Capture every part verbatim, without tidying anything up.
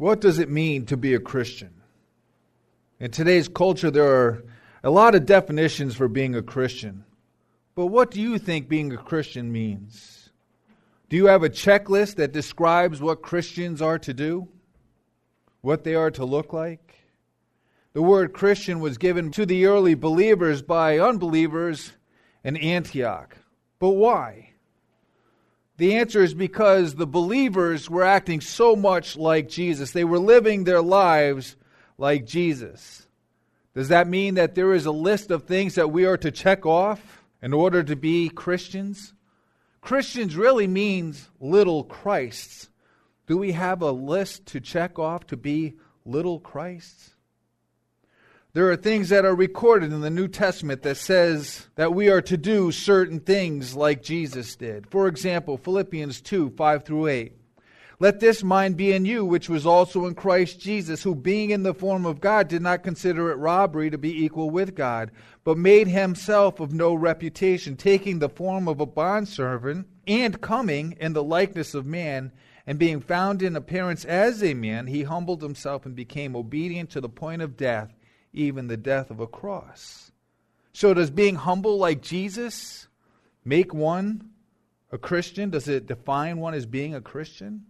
What does it mean to be a Christian? In today's culture, there are a lot of definitions for being a Christian. But what do you think being a Christian means? Do you have a checklist that describes what Christians are to do? What they are to look like? The word Christian was given to the early believers by unbelievers in Antioch. But why? The answer is because the believers were acting so much like Jesus. They were living their lives like Jesus. Does that mean that there is a list of things that we are to check off in order to be Christians? Christians really means little Christs. Do we have a list to check off to be little Christs? There are things that are recorded in the New Testament that says that we are to do certain things like Jesus did. For example, Philippians two, five through eight. Let this mind be in you, which was also in Christ Jesus, who being in the form of God did not consider it robbery to be equal with God, but made himself of no reputation, taking the form of a bondservant, and coming in the likeness of man, and being found in appearance as a man, he humbled himself and became obedient to the point of death, even the death of a cross. So does being humble like Jesus make one a Christian? Does it define one as being a Christian?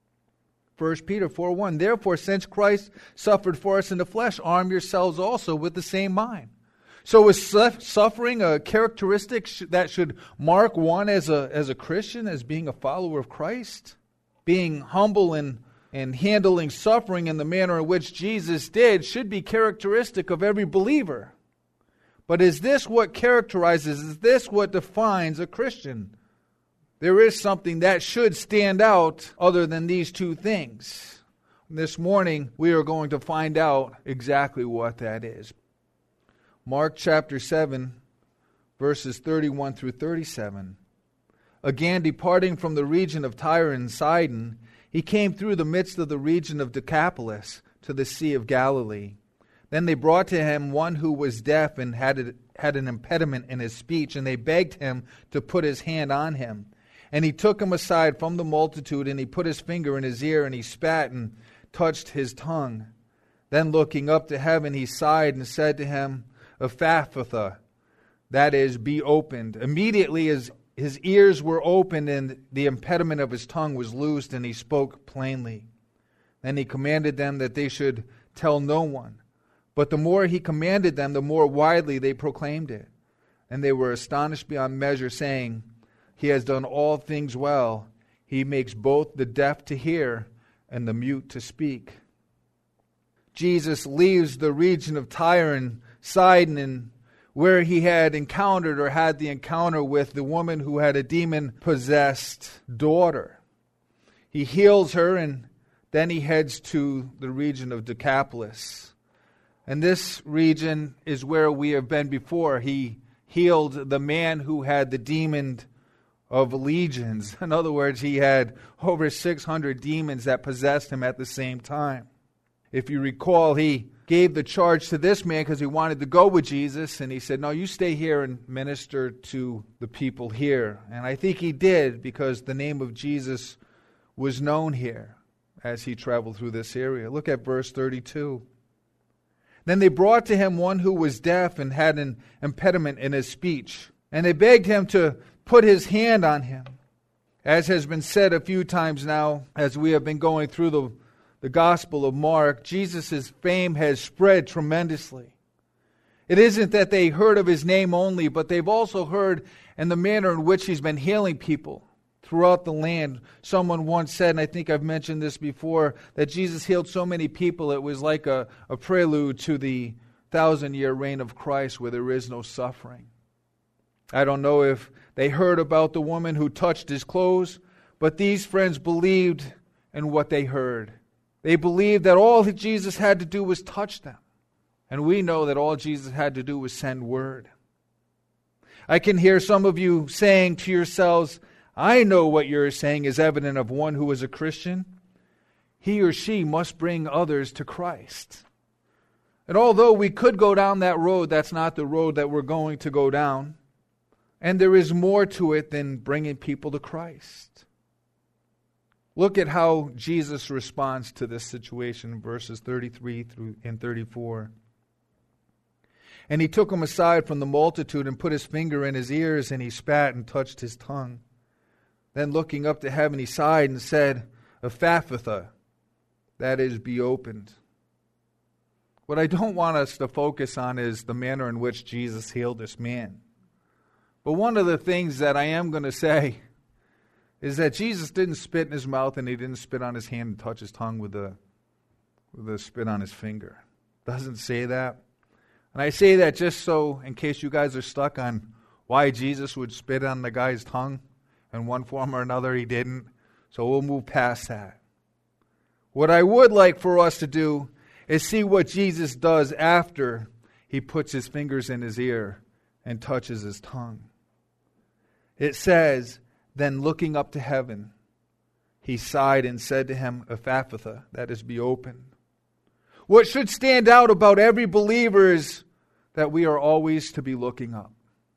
First Peter four one, therefore, since Christ suffered for us in the flesh, arm yourselves also with the same mind. So is suffering a characteristic that should mark one as a, as a Christian, as being a follower of Christ? Being humble and, and handling suffering in the manner in which Jesus did should be characteristic of every believer. But is this what characterizes, is this what defines a Christian? There is something that should stand out other than these two things. This morning, we are going to find out exactly what that is. Mark chapter seven, verses thirty-one through thirty-seven. Again, departing from the region of Tyre and Sidon, he came through the midst of the region of Decapolis to the Sea of Galilee. Then they brought to him one who was deaf and had, a, had an impediment in his speech, and they begged him to put his hand on him. And he took him aside from the multitude, and he put his finger in his ear, and he spat and touched his tongue. Then looking up to heaven, he sighed and said to him, Ephphatha, that is, be opened. Immediately his, his ears were opened, and the impediment of his tongue was loosed, and he spoke plainly. Then he commanded them that they should tell no one. But the more he commanded them, the more widely they proclaimed it. And they were astonished beyond measure, saying, He has done all things well. He makes both the deaf to hear and the mute to speak. Jesus leaves the region of Tyre and Sidon, and where he had encountered or had the encounter with the woman who had a demon-possessed daughter. He heals her, and then he heads to the region of Decapolis. And this region is where we have been before. He healed the man who had the demon of legions. In other words, he had over six hundred demons that possessed him at the same time. If you recall, he gave the charge to this man because he wanted to go with Jesus, and he said, no, you stay here and minister to the people here. And I think he did, because the name of Jesus was known here as he traveled through this area. Look at verse thirty-two. Then they brought to him one who was deaf and had an impediment in his speech, and they begged him to put his hand on him. As has been said a few times now, as we have been going through the, the Gospel of Mark, Jesus' fame has spread tremendously. It isn't that they heard of his name only, but they've also heard in the manner in which he's been healing people throughout the land. Someone once said, and I think I've mentioned this before, that Jesus healed so many people it was like a, a prelude to the thousand-year reign of Christ where there is no suffering. I don't know if they heard about the woman who touched his clothes, but these friends believed in what they heard. They believed that all that Jesus had to do was touch them. And we know that all Jesus had to do was send word. I can hear some of you saying to yourselves, I know what you're saying is evident of one who is a Christian. He or she must bring others to Christ. And although we could go down that road, that's not the road that we're going to go down. And there is more to it than bringing people to Christ. Look at how Jesus responds to this situation in verses thirty-three through and thirty-four. And he took him aside from the multitude and put his finger in his ears, and he spat and touched his tongue. Then looking up to heaven, he sighed and said, Ephphatha, that is, be opened. What I don't want us to focus on is the manner in which Jesus healed this man. But one of the things that I am going to say is that Jesus didn't spit in his mouth and he didn't spit on his hand and touch his tongue with the, with the spit on his finger. Doesn't say that. And I say that just so, in case you guys are stuck on why Jesus would spit on the guy's tongue, in one form or another he didn't. So we'll move past that. What I would like for us to do is see what Jesus does after he puts his fingers in his ear and touches his tongue. It says, then looking up to heaven, he sighed and said to him, Ephphatha, that is, be opened. What should stand out about every believer is that we are always to be looking up.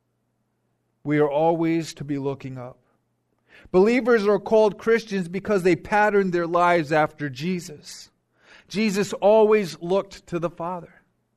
We are always to be looking up. Believers are called Christians because they patterned their lives after Jesus. Jesus always looked to the Father.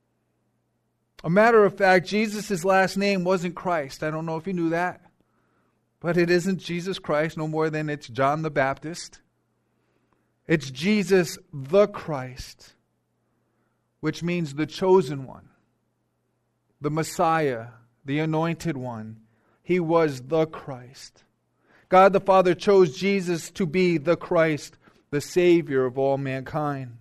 A matter of fact, Jesus' last name wasn't Christ. I don't know if you knew that. But it isn't Jesus Christ no more than it's John the Baptist. It's Jesus the Christ, which means the chosen one, the Messiah, the anointed one. He was the Christ. God the Father chose Jesus to be the Christ, the Savior of all mankind.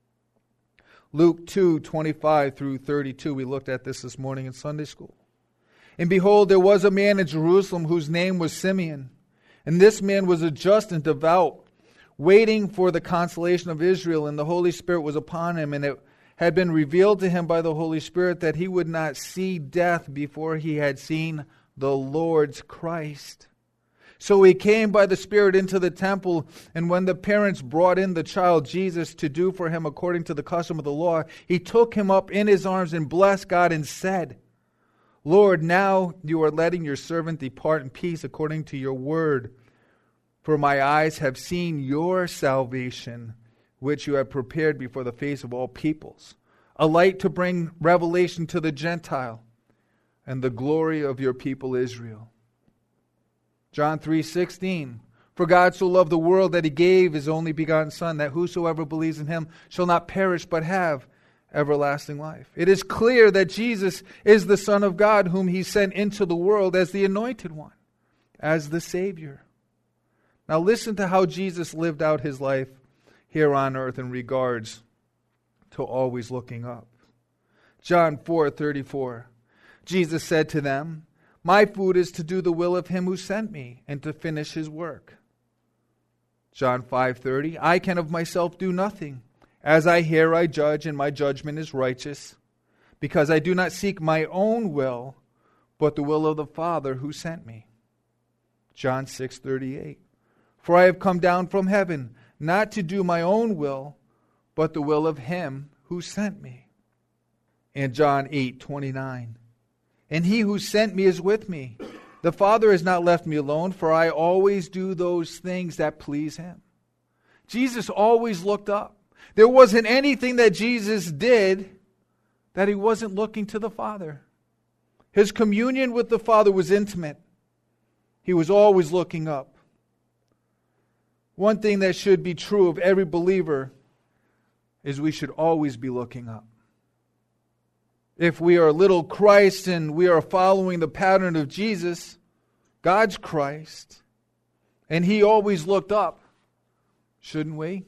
Luke two, twenty-five through thirty-two, we looked at this this morning in Sunday school. And behold, there was a man in Jerusalem whose name was Simeon. And this man was a just and devout, waiting for the consolation of Israel. And the Holy Spirit was upon him. And it had been revealed to him by the Holy Spirit that he would not see death before he had seen the Lord's Christ. So he came by the Spirit into the temple, and when the parents brought in the child Jesus to do for him according to the custom of the law, he took him up in his arms and blessed God and said, Lord, now you are letting your servant depart in peace according to your word. For my eyes have seen your salvation, which you have prepared before the face of all peoples, a light to bring revelation to the Gentile, and the glory of your people Israel. John three sixteen, for God so loved the world that he gave his only begotten Son, that whosoever believes in him shall not perish but have everlasting life. It is clear that Jesus is the Son of God, whom he sent into the world as the anointed one, as the Savior. Now listen to how Jesus lived out his life here on earth in regards to always looking up. John four thirty-four, Jesus said to them, my food is to do the will of him who sent me and to finish his work. John five thirty, I can of myself do nothing. As I hear, I judge, and my judgment is righteous, because I do not seek my own will, but the will of the Father who sent me. John six thirty-eight, for I have come down from heaven, not to do my own will, but the will of him who sent me. And John eight twenty-nine, and he who sent me is with me. The Father has not left me alone, for I always do those things that please him. Jesus always looked up. There wasn't anything that Jesus did that he wasn't looking to the Father. His communion with the Father was intimate. He was always looking up. One thing that should be true of every believer is we should always be looking up. If we are little Christ and we are following the pattern of Jesus, God's Christ, and he always looked up, shouldn't we?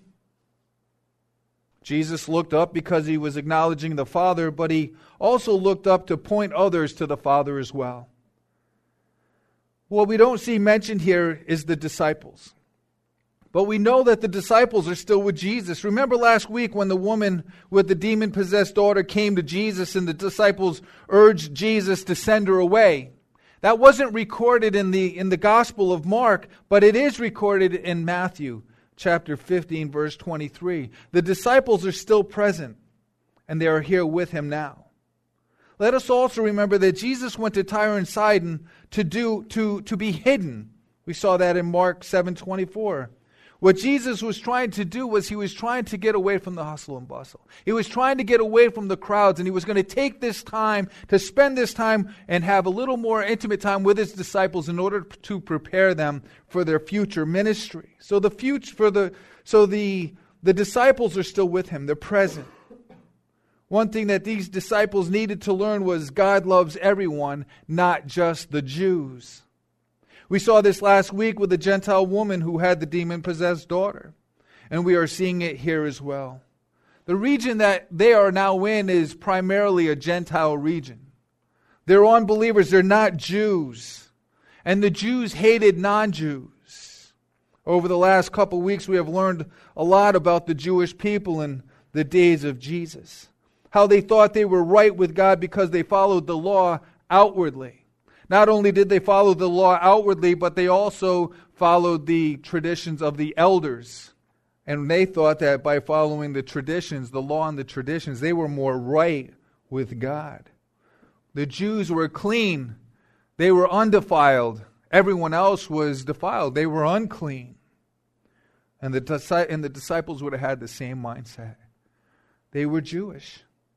Jesus looked up because he was acknowledging the Father, but he also looked up to point others to the Father as well. What we don't see mentioned here is the disciples. But we know that the disciples are still with Jesus. Remember last week when the woman with the demon-possessed daughter came to Jesus and the disciples urged Jesus to send her away. That wasn't recorded in the, in the Gospel of Mark, but it is recorded in Matthew chapter fifteen, verse twenty-three. The disciples are still present, and they are here with him now. Let us also remember that Jesus went to Tyre and Sidon to do to, to be hidden. We saw that in Mark seven twenty-four. What Jesus was trying to do was he was trying to get away from the hustle and bustle. He was trying to get away from the crowds, and he was going to take this time to spend this time and have a little more intimate time with his disciples in order to prepare them for their future ministry. So the future for the so the the disciples are still with him. They're present. One thing that these disciples needed to learn was God loves everyone, not just the Jews. We saw this last week with the Gentile woman who had the demon-possessed daughter. And we are seeing it here as well. The region that they are now in is primarily a Gentile region. They're unbelievers. They're not Jews. And the Jews hated non-Jews. Over the last couple of weeks, we have learned a lot about the Jewish people in the days of Jesus. How they thought they were right with God because they followed the law outwardly. Not only did they follow the law outwardly, but they also followed the traditions of the elders. And they thought that by following the traditions, the law and the traditions, they were more right with God. The Jews were clean. They were undefiled. Everyone else was defiled. They were unclean. And the, and the disciples would have had the same mindset. They were Jewish.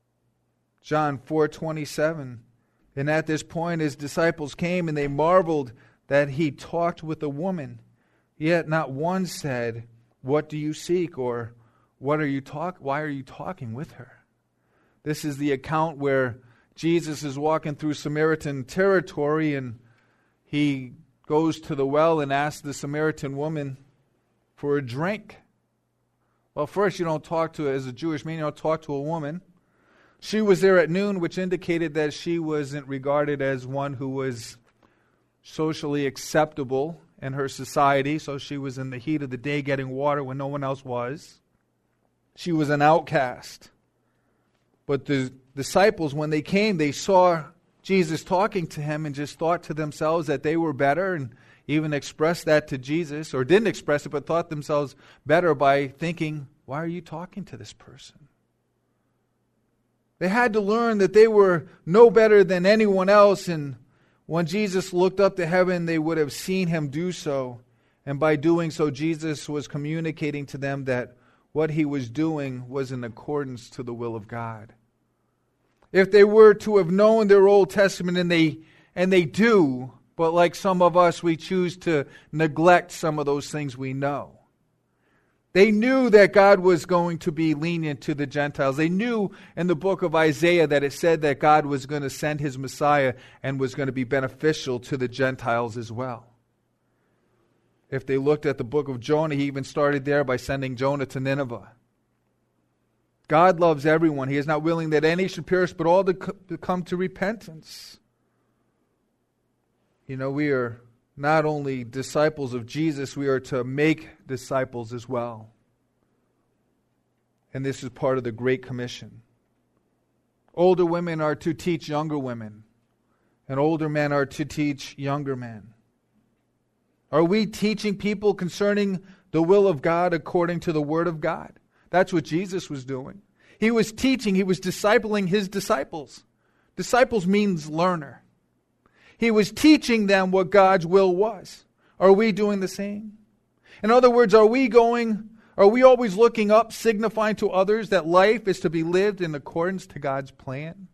John four twenty-seven. And at this point his disciples came and they marveled that he talked with a woman. Yet not one said, "What do you seek?" or "What are you talk? Why are you talking with her?" This is the account where Jesus is walking through Samaritan territory and he goes to the well and asks the Samaritan woman for a drink. Well, first you don't talk to, as a Jewish man, you don't talk to a woman. She was there at noon, which indicated that she wasn't regarded as one who was socially acceptable in her society. So she was in the heat of the day getting water when no one else was. She was an outcast. But the disciples, when they came, they saw Jesus talking to him and just thought to themselves that they were better, and even expressed that to Jesus, or didn't express it, but thought themselves better by thinking, "Why are you talking to this person?" They had to learn that they were no better than anyone else, and when Jesus looked up to heaven, they would have seen him do so. And by doing so, Jesus was communicating to them that what he was doing was in accordance to the will of God. If they were to have known their Old Testament, and they and they do, but like some of us, we choose to neglect some of those things we know. They knew that God was going to be lenient to the Gentiles. They knew in the book of Isaiah that it said that God was going to send his Messiah and was going to be beneficial to the Gentiles as well. If they looked at the book of Jonah, he even started there by sending Jonah to Nineveh. God loves everyone. He is not willing that any should perish, but all to come to repentance. You know, we are not only disciples of Jesus, we are to make disciples as well. And this is part of the Great Commission. Older women are to teach younger women, and older men are to teach younger men. Are we teaching people concerning the will of God according to the Word of God? That's what Jesus was doing. He was teaching, he was discipling his disciples. Disciples means learner. He was teaching them what God's will was. Are we doing the same? In other words, are we going, are we always looking up, signifying to others that life is to be lived in accordance to God's plan?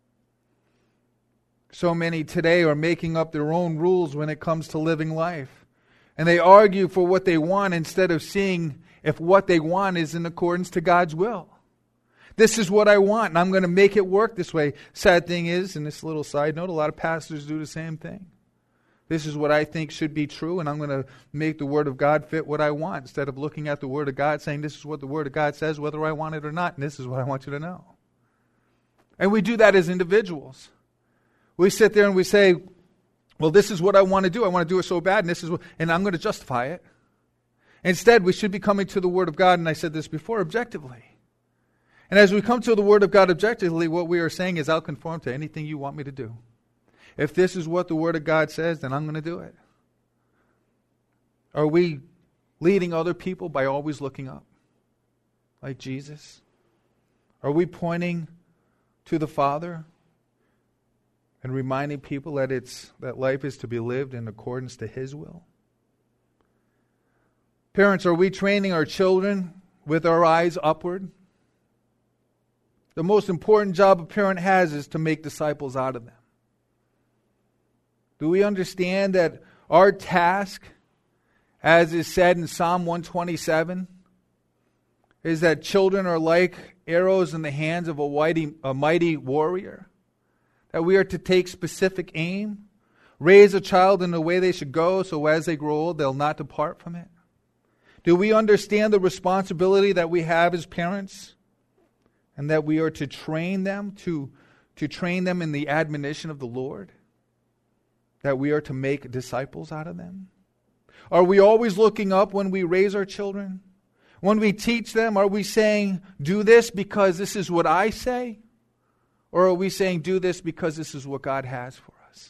So many today are making up their own rules when it comes to living life. And they argue for what they want instead of seeing if what they want is in accordance to God's will. This is what I want, and I'm going to make it work this way. Sad thing is, and this little side note, a lot of pastors do the same thing. This is what I think should be true, and I'm going to make the Word of God fit what I want, instead of looking at the Word of God saying, this is what the Word of God says, whether I want it or not, and this is what I want you to know. And we do that as individuals. We sit there and we say, well, this is what I want to do. I want to do it so bad, and this is what, and I'm going to justify it. Instead, we should be coming to the Word of God, and I said this before, objectively. And as we come to the Word of God objectively, what we are saying is, I'll conform to anything you want me to do. If this is what the Word of God says, then I'm going to do it. Are we leading other people by always looking up, like Jesus? Are we pointing to the Father and reminding people that it's that life is to be lived in accordance to His will? Parents, are we training our children with our eyes upward? The most important job a parent has is to make disciples out of them. Do we understand that our task, as is said in Psalm one twenty-seven, is that children are like arrows in the hands of a mighty, a mighty warrior? That we are to take specific aim, raise a child in the way they should go, so as they grow old, they'll not depart from it? Do we understand the responsibility that we have as parents? And that we are to train them, to, to train them in the admonition of the Lord? That we are to make disciples out of them? Are we always looking up when we raise our children? When we teach them, are we saying, do this because this is what I say? Or are we saying, do this because this is what God has for us?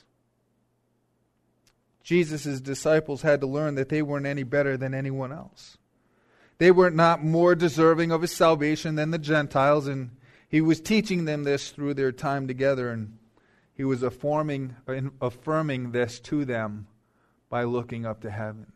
Jesus' disciples had to learn that they weren't any better than anyone else. They were not more deserving of his salvation than the Gentiles, and he was teaching them this through their time together, and he was affirming, affirming this to them by looking up to heaven.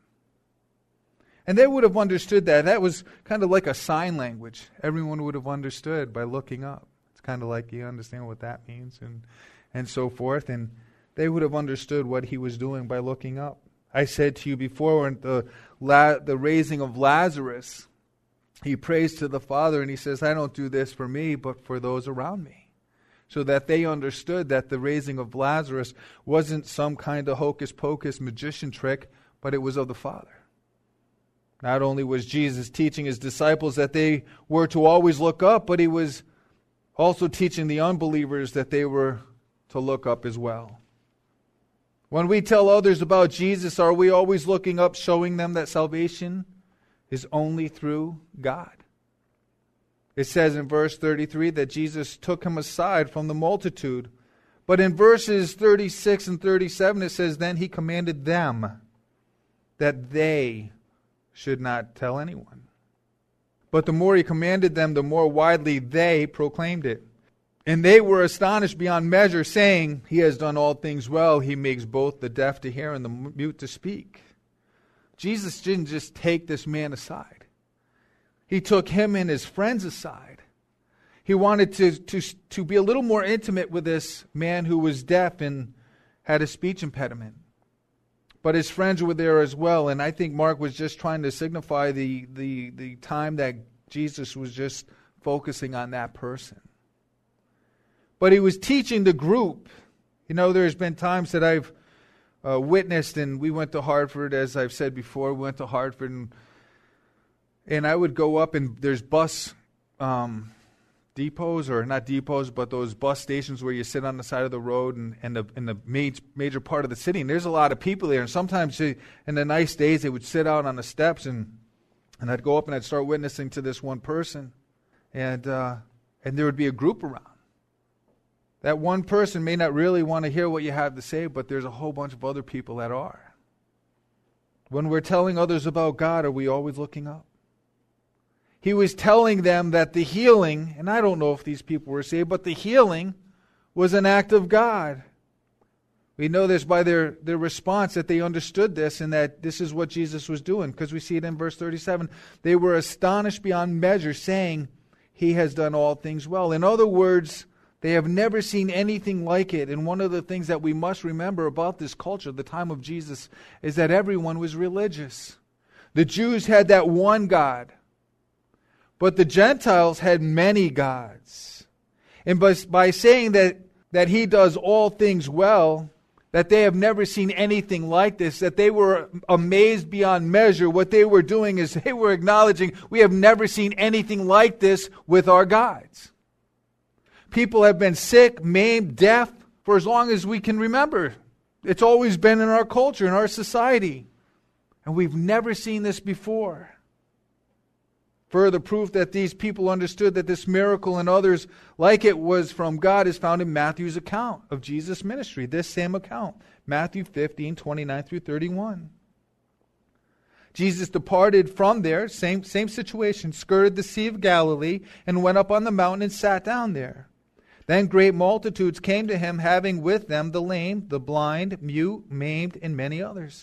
And they would have understood that. That was kind of like a sign language. Everyone would have understood by looking up. It's kind of like, you understand what that means, and, and so forth. And they would have understood what he was doing by looking up. I said to you before, in the, la- the raising of Lazarus, he prays to the Father and he says, I don't do this for me, but for those around me. So that they understood that the raising of Lazarus wasn't some kind of hocus pocus magician trick, but it was of the Father. Not only was Jesus teaching his disciples that they were to always look up, but he was also teaching the unbelievers that they were to look up as well. When we tell others about Jesus, are we always looking up, showing them that salvation is only through God? It says in verse thirty-three that Jesus took him aside from the multitude. But in verses thirty-six and thirty-seven it says, then he commanded them that they should not tell anyone. But the more he commanded them, the more widely they proclaimed it. And they were astonished beyond measure, saying, he has done all things well. He makes both the deaf to hear and the mute to speak. Jesus didn't just take this man aside. He took him and his friends aside. He wanted to, to, to be a little more intimate with this man who was deaf and had a speech impediment. But his friends were there as well. And I think Mark was just trying to signify the, the, the time that Jesus was just focusing on that person. But he was teaching the group. You know, there's been times that I've uh, witnessed, and we went to Hartford, as I've said before, we went to Hartford, and, and I would go up, and there's bus um, depots, or not depots, but those bus stations where you sit on the side of the road and, and the, in the major, major part of the city. And there's a lot of people there, and sometimes they, in the nice days, they would sit out on the steps, and, and I'd go up and I'd start witnessing to this one person, and uh, and there would be a group around. That one person may not really want to hear what you have to say, but there's a whole bunch of other people that are. When we're telling others about God, are we always looking up? He was telling them that the healing, and I don't know if these people were saved, but the healing was an act of God. We know this by their, their response, that they understood this and that this is what Jesus was doing, because we see it in verse thirty-seven. They were astonished beyond measure, saying, he has done all things well. In other words, they have never seen anything like it. And one of the things that we must remember about this culture, the time of Jesus, is that everyone was religious. The Jews had that one God, but the Gentiles had many gods. And by, by saying that, that he does all things well, that they have never seen anything like this, that they were amazed beyond measure, what they were doing is they were acknowledging, we have never seen anything like this with our gods. People have been sick, maimed, deaf for as long as we can remember. It's always been in our culture, in our society. And we've never seen this before. Further proof that these people understood that this miracle and others like it was from God is found in Matthew's account of Jesus' ministry. This same account, Matthew fifteen, twenty-nine through thirty-one. Jesus departed from there, same, same situation, skirted the Sea of Galilee, and went up on the mountain and sat down there. Then great multitudes came to him, having with them the lame, the blind, mute, maimed, and many others.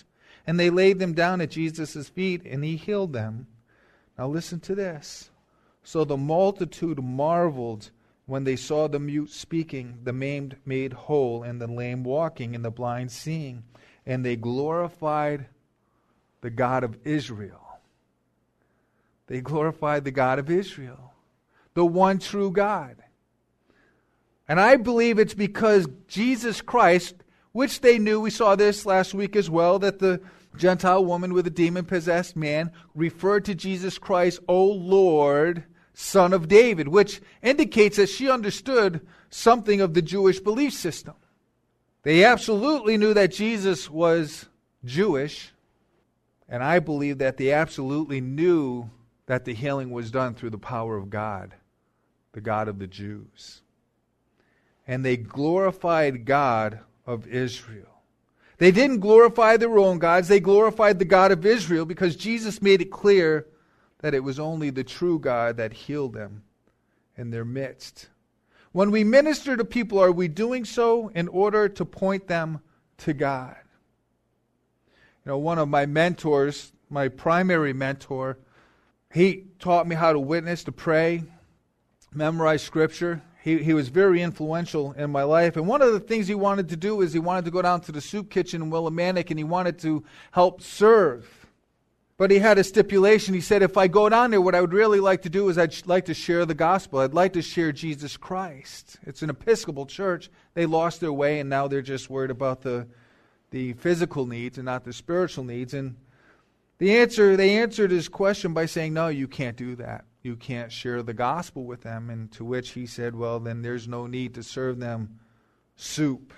And they laid them down at Jesus' feet, and he healed them. Now listen to this. So the multitude marveled when they saw the mute speaking, the maimed made whole, and the lame walking, and the blind seeing. And they glorified the God of Israel. They glorified the God of Israel, the one true God. And I believe it's because Jesus Christ, which they knew, we saw this last week as well, that the Gentile woman with a demon-possessed man referred to Jesus Christ, O Lord, Son of David, which indicates that she understood something of the Jewish belief system. They absolutely knew that Jesus was Jewish, and I believe that they absolutely knew that the healing was done through the power of God, the God of the Jews. And they glorified God of Israel. They didn't glorify their own gods. They glorified the God of Israel because Jesus made it clear that it was only the true God that healed them in their midst. When we minister to people, are we doing so in order to point them to God? You know, one of my mentors, my primary mentor, he taught me how to witness, to pray, memorize Scripture. He, he was very influential in my life. And one of the things he wanted to do is he wanted to go down to the soup kitchen in Willimantic and he wanted to help serve. But he had a stipulation. He said, if I go down there, what I would really like to do is I'd like to share the gospel. I'd like to share Jesus Christ. It's an Episcopal church. They lost their way and now they're just worried about the, the physical needs and not the spiritual needs. And the answer, they answered his question by saying, no, you can't do that. You can't share the gospel with them. And to which he said, well, then there's no need to serve them soup.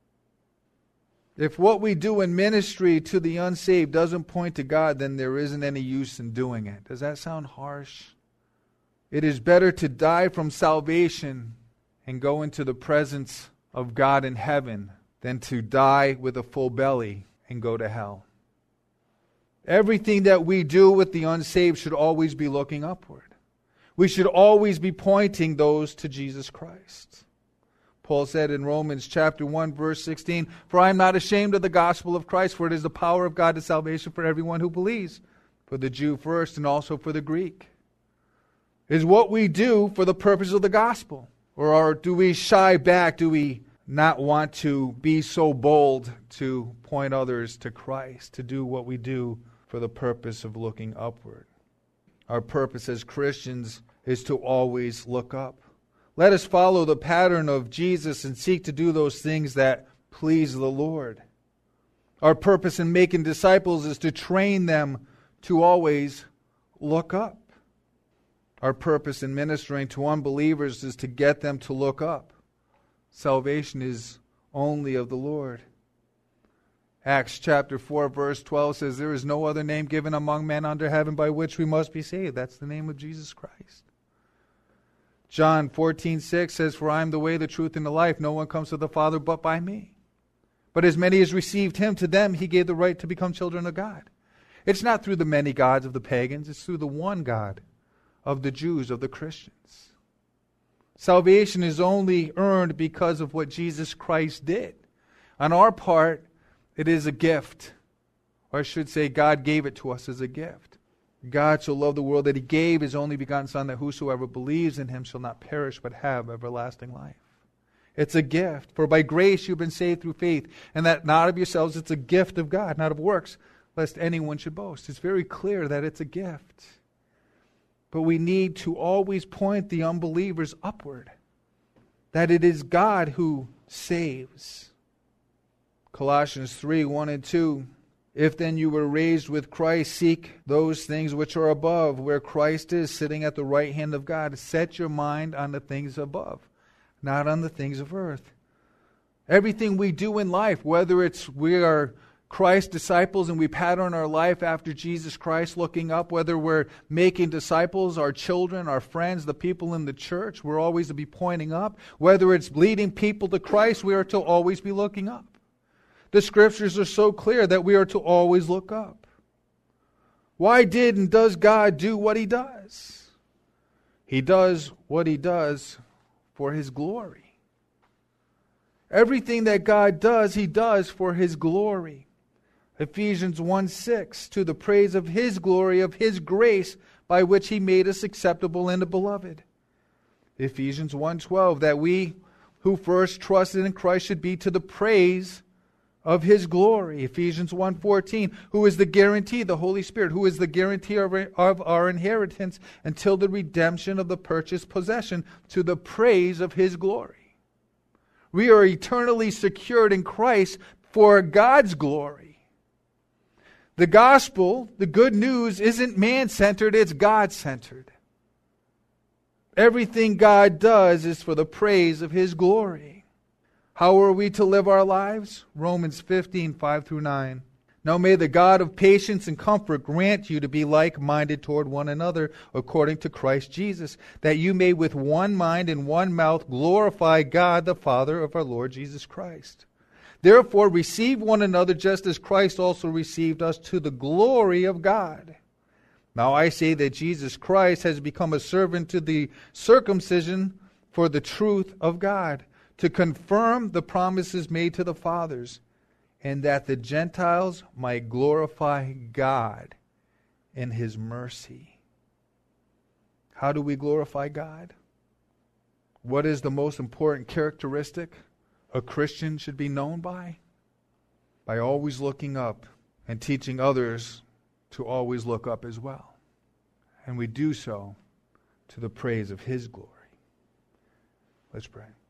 If what we do in ministry to the unsaved doesn't point to God, then there isn't any use in doing it. Does that sound harsh? It is better to die from salvation and go into the presence of God in heaven than to die with a full belly and go to hell. Everything that we do with the unsaved should always be looking upward. We should always be pointing those to Jesus Christ. Paul said in Romans chapter one, verse sixteen, for I am not ashamed of the gospel of Christ, for it is the power of God to salvation for everyone who believes, for the Jew first and also for the Greek. Is what we do for the purpose of the gospel? Or are, do we shy back? Do we not want to be so bold to point others to Christ, to do what we do for the purpose of looking upward? Our purpose as Christians is to always look up. Let us follow the pattern of Jesus and seek to do those things that please the Lord. Our purpose in making disciples is to train them to always look up. Our purpose in ministering to unbelievers is to get them to look up. Salvation is only of the Lord. Acts chapter four, verse twelve says, there is no other name given among men under heaven by which we must be saved. That's the name of Jesus Christ. John fourteen, six says, for I am the way, the truth, and the life. No one comes to the Father but by me. But as many as received him, to them he gave the right to become children of God. It's not through the many gods of the pagans. It's through the one God of the Jews, of the Christians. Salvation is only earned because of what Jesus Christ did. On our part, it is a gift. Or I should say, God gave it to us as a gift. God so loved the world that he gave his only begotten Son, that whosoever believes in him shall not perish but have everlasting life. It's a gift. For by grace you've been saved through faith, and that not of yourselves, it's a gift of God, not of works, lest anyone should boast. It's very clear that it's a gift. But we need to always point the unbelievers upward, that it is God who saves. Colossians three, one and two, if then you were raised with Christ, seek those things which are above, where Christ is sitting at the right hand of God. Set your mind on the things above, not on the things of earth. Everything we do in life, whether it's we are Christ's disciples and we pattern our life after Jesus Christ, looking up, whether we're making disciples, our children, our friends, the people in the church, we're always to be pointing up. Whether it's leading people to Christ, we are to always be looking up. The scriptures are so clear that we are to always look up. Why did and does God do what he does? He does what he does for his glory. Everything that God does, he does for his glory. Ephesians one six, to the praise of His glory, of His grace, by which He made us acceptable in the Beloved. Ephesians one twelve, that we who first trusted in Christ should be to the praise of His glory. Ephesians one fourteen, who is the guarantee, the Holy Spirit, who is the guarantee of our, of our inheritance until the redemption of the purchased possession, to the praise of His glory. We are eternally secured in Christ for God's glory. The gospel, the good news, isn't man-centered, it's God-centered. Everything God does is for the praise of His glory. How are we to live our lives? Romans fifteen, five through nine. Now may the God of patience and comfort grant you to be like-minded toward one another according to Christ Jesus, that you may with one mind and one mouth glorify God the Father of our Lord Jesus Christ. Therefore receive one another just as Christ also received us to the glory of God. Now I say that Jesus Christ has become a servant to the circumcision for the truth of God, to confirm the promises made to the fathers, and that the Gentiles might glorify God in His mercy. How do we glorify God? What is the most important characteristic a Christian should be known by? By always looking up and teaching others to always look up as well. And we do so to the praise of His glory. Let's pray.